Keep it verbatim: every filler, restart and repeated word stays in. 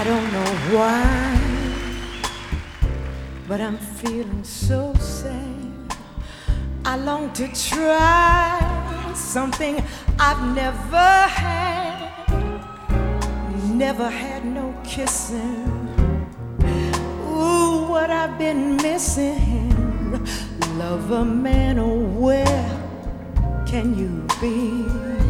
I don't know why, but I'm feeling so sad. I long to try something I've never had. Never had no kissing. Ooh, what I've been missing. Lover man, oh where can you be?